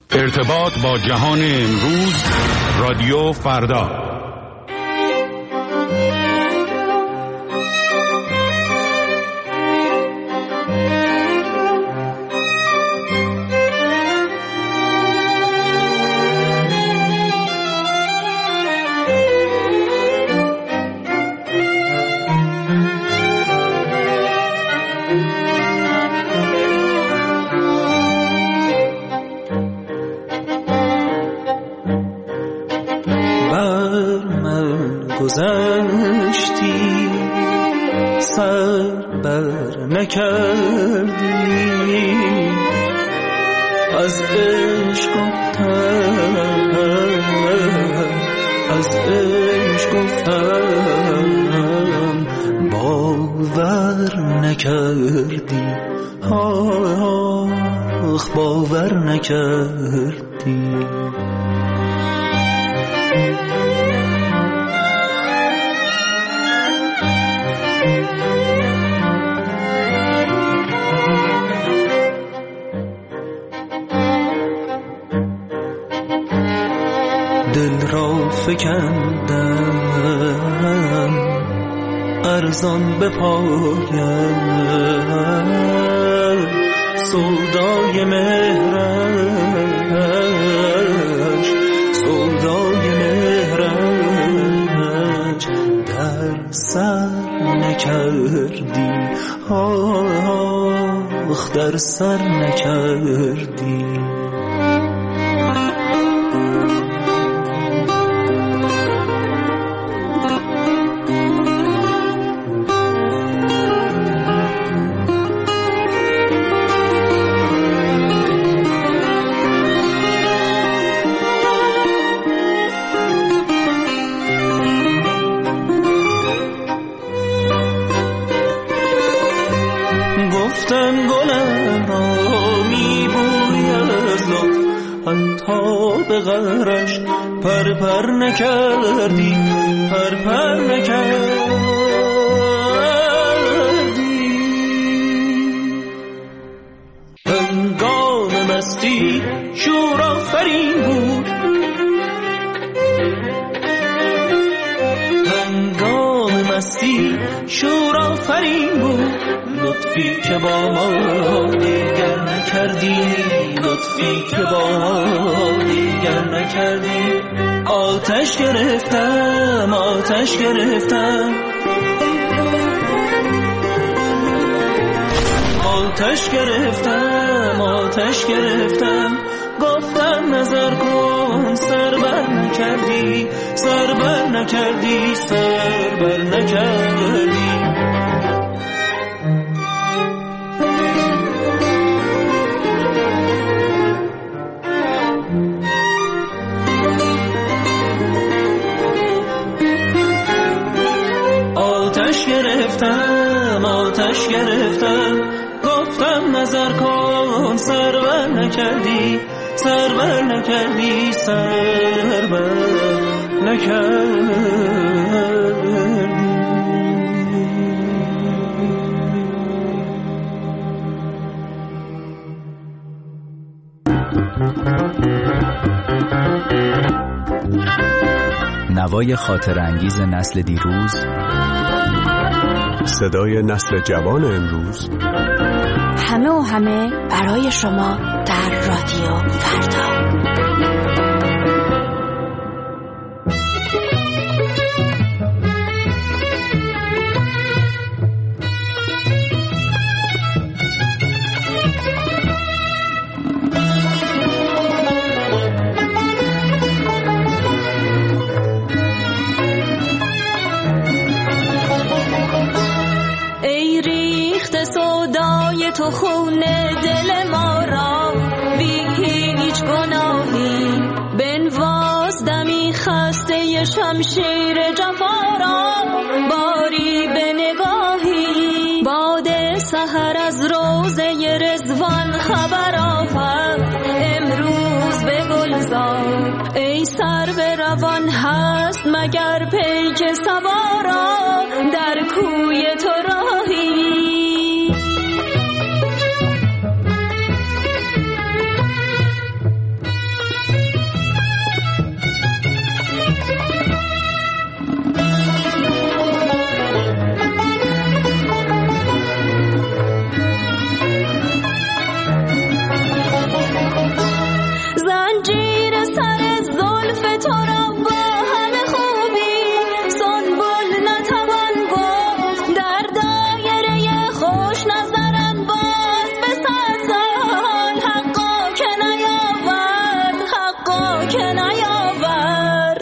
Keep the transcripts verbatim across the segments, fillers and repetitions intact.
ارتباط با جهان امروز، رادیو فردا. گذشتی سر بر نکردی، از عشق گفتم از عشق گفتم باور نکردی، آخ باور نکردی. دل را فکندم ارزان به پایم، سودای مهرش سودای مهرش در سر نکردی، آخ در سر نکردی. گفتم گلم را میبوی از لطف، حتی به غرش پر پر نکردی، پر پر نکردی. هنگام مستی شور آفرین بود، هنگام مستی شور آفرین بود، لطفی که با ما دیگر نکردی، لطفی که با ما دیگر نکردی. آتش گرفتم آتش گرفتم آتش گرفتم آتش گرفتم، گفتم نظر کن سر بر نکردی، سر بر نکردی، سر بر نکردی. آتش گرفتم آتش گرفتم، گفتم نظر کن سر بر نکردی، سر بر نکردی، سر بر نکردی. نوای خاطر انگیز نسل دیروز، صدای نسل جوان امروز، همه و همه برای شما در رادیو فردا. تو خون دل ما را بی هیچ گناهی بنواز دمی خسته شمشیر جفا را، باری به نگاهی باد سحر از روضه رضوان خبر آورد امروز به گلزار. ای سر به روان هست مگر پیک سوارا، در کوی تو راهی. تو را با همه خوبی سنبول نتوان گفت در دایره خوش نظرن باز به صد سال حقا که نیاورد حقا که نیاورد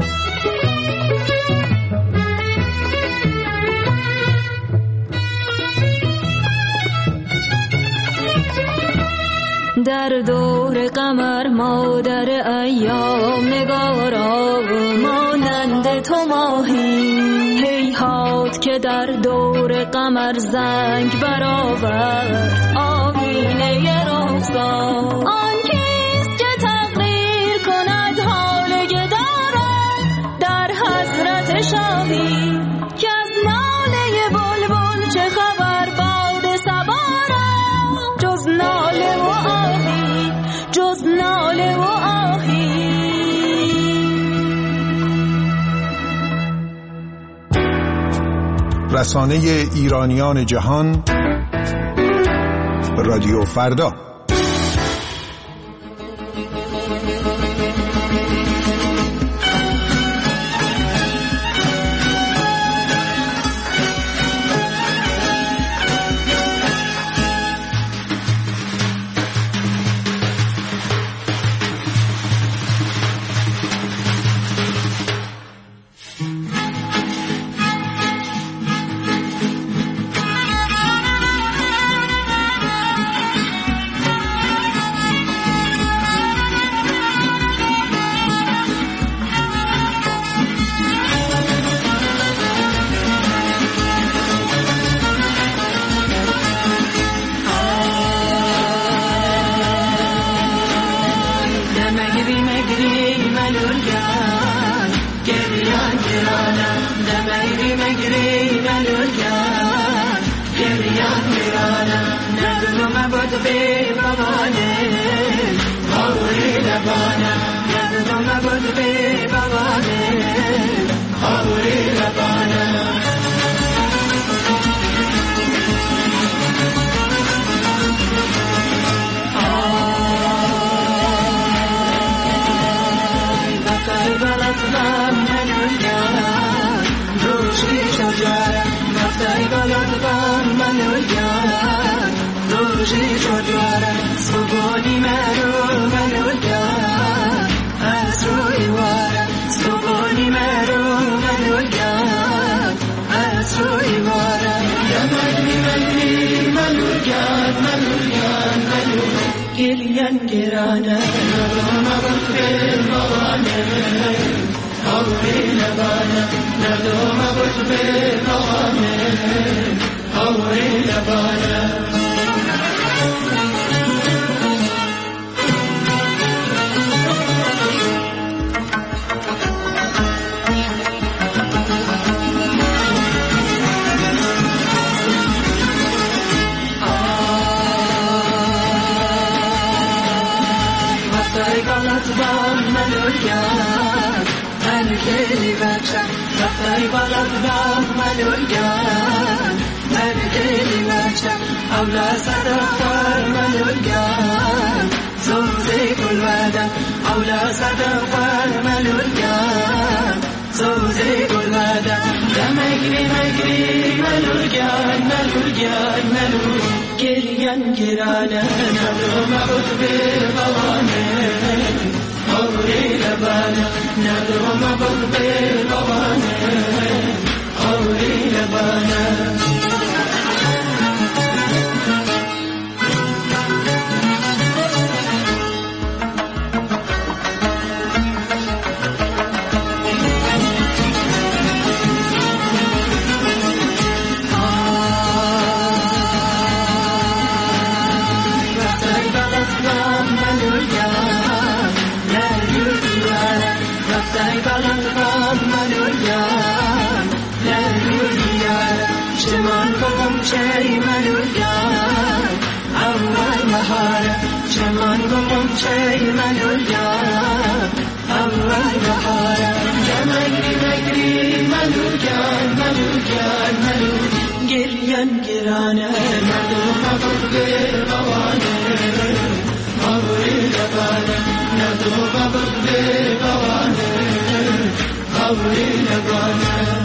در دور قمر مادر ایام نگارا مانند تو ماهی هیهات که در دور قمر زنگ برآورد آینه رخسار آن کیست که تقدیر کند حال گداران در حضرت شاهی که از ناله بلبل چه خبر باد صبا را جز ناله و آهی جز ناله و آهی. رسانه ایرانیان جهان رادیو فردا. ندو بابا آورینگانه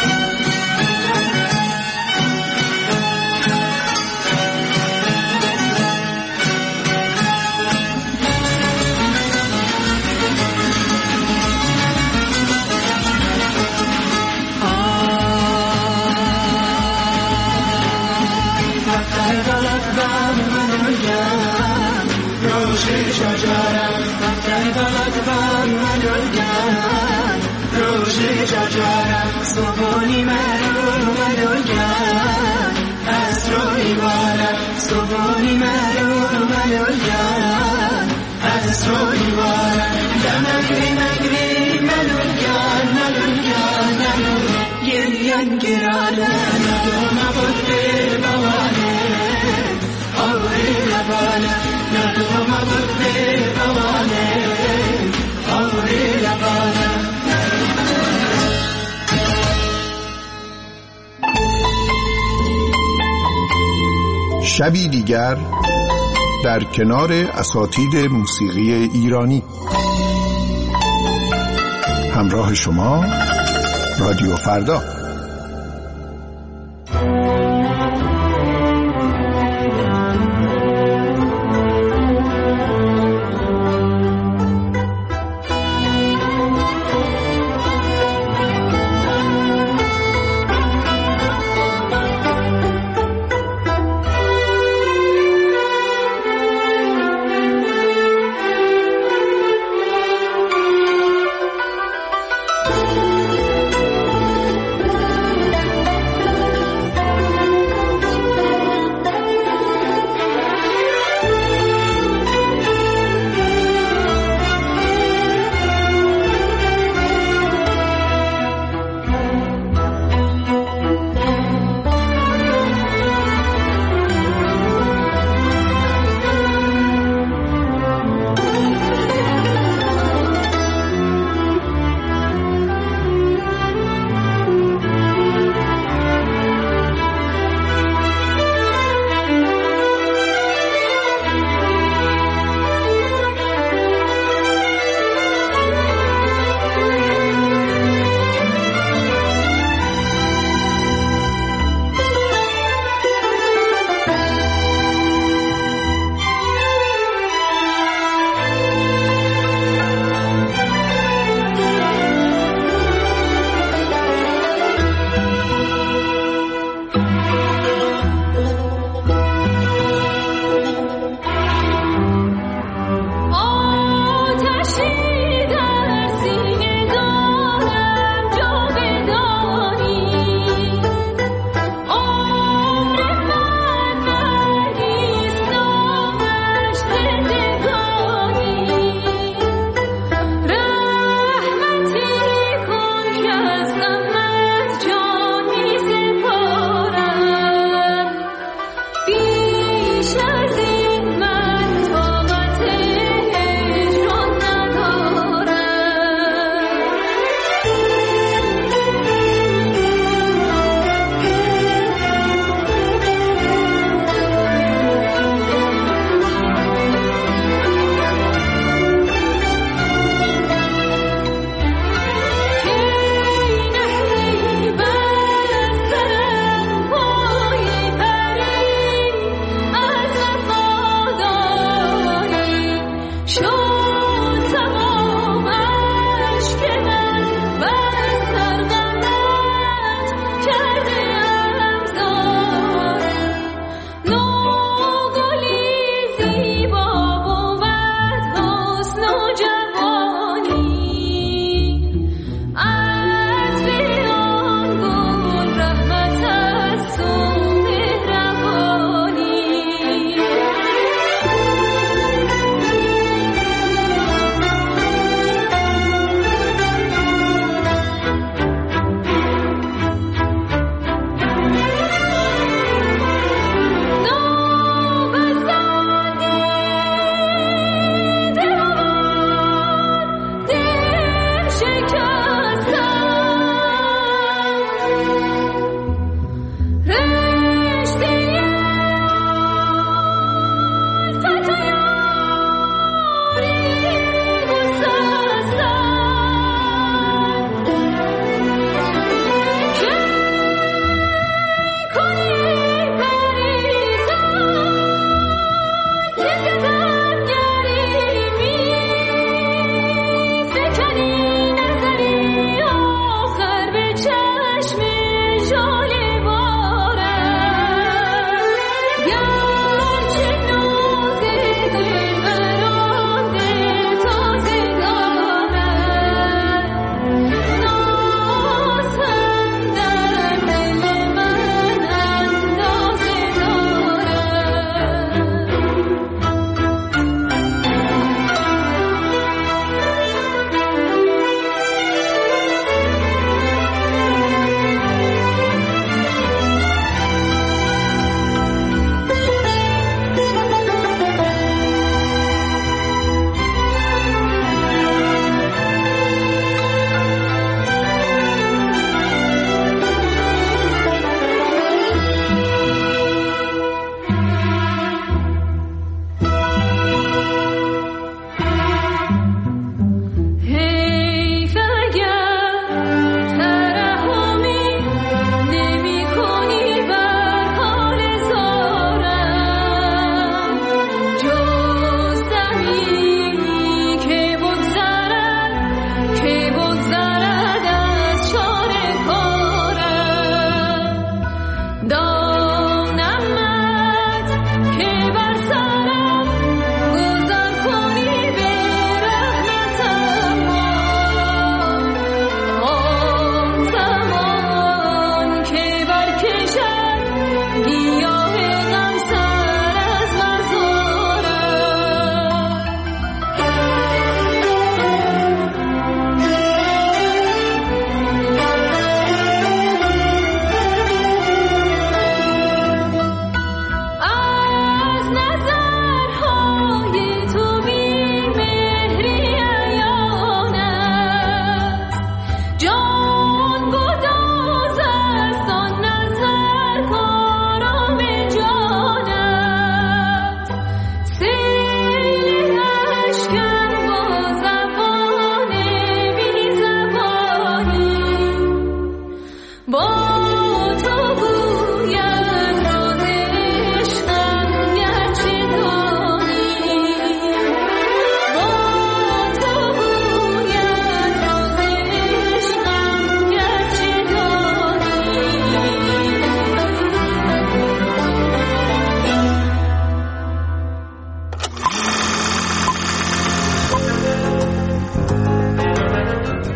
صبحونی مرو ملوگن از روی بارم صبحونی مرو ملوگن از روی بارم دمگری مگری ملوگن ملوگن ملوگن گریان گرانه ندوم بود به بوانه آوری لبانه ندوم بود به بوانه آوری لبانه شبی دیگر در کنار اساتید موسیقی ایرانی. همراه شما رادیو فردا.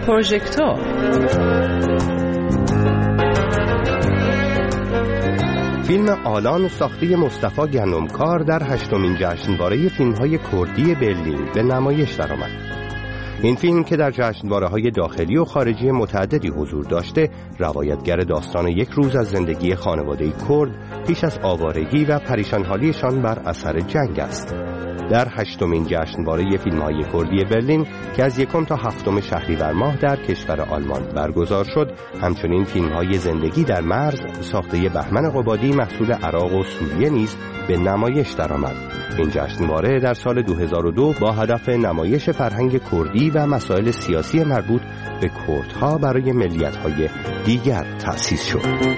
پروژکتور. فیلم آلان ساخته مصطفی گندمکار در هشتمین جشنواره فیلم‌های کردی برلین به نمایش درآمد. این فیلم که در جشنواره‌های داخلی و خارجی متعددی حضور داشته، روایتگر داستان یک روز از زندگی خانواده کرد پیش از آوارگی و پریشان‌حالیشان بر اثر جنگ است. در هشتمین جشنواره فیلم‌های کردی برلین که از یکم تا هفتم شهریور ماه در کشور آلمان برگزار شد، همچنین فیلم‌های زندگی در مرز ساخته بهمن قبادی محصول عراق و سوریه نیز به نمایش درآمد. این جشنواره در سال دو هزار و دو با هدف نمایش فرهنگ کردی و مسائل سیاسی مربوط به کردها برای ملیت‌های دیگر تأسیس شد.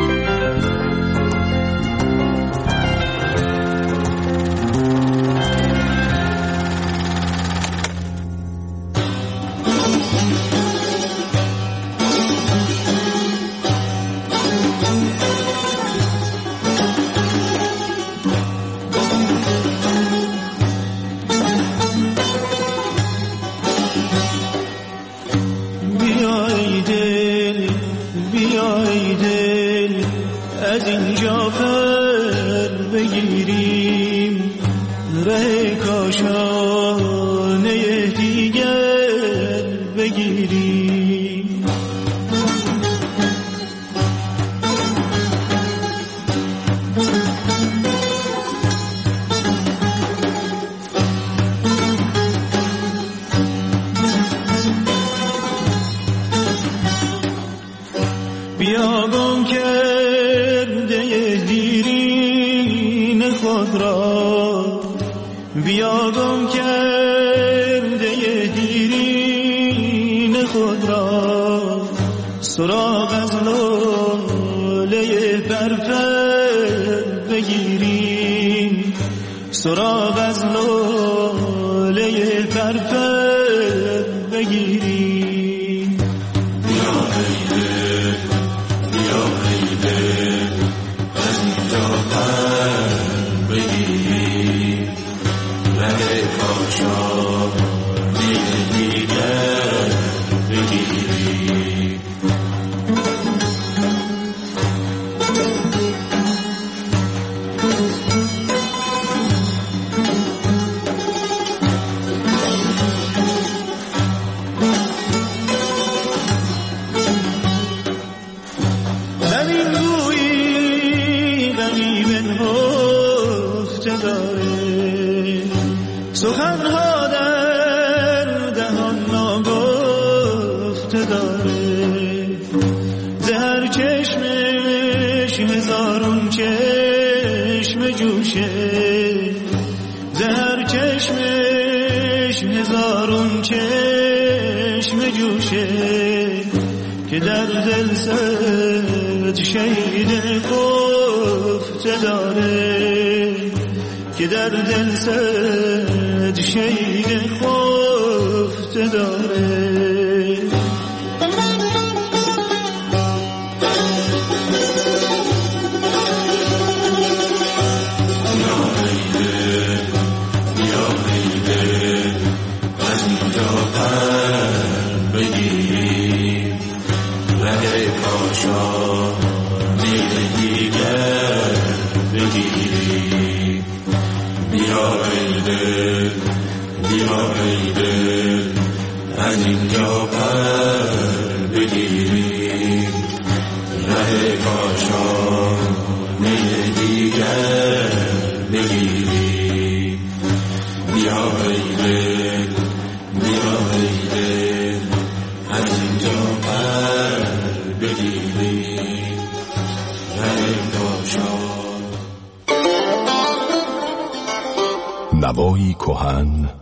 نوایی کهن،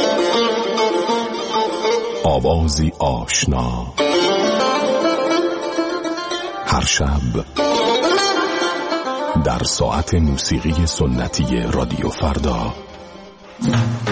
آوازی آشنا، هر شب در ساعت موسیقی سنتی رادیو فردا.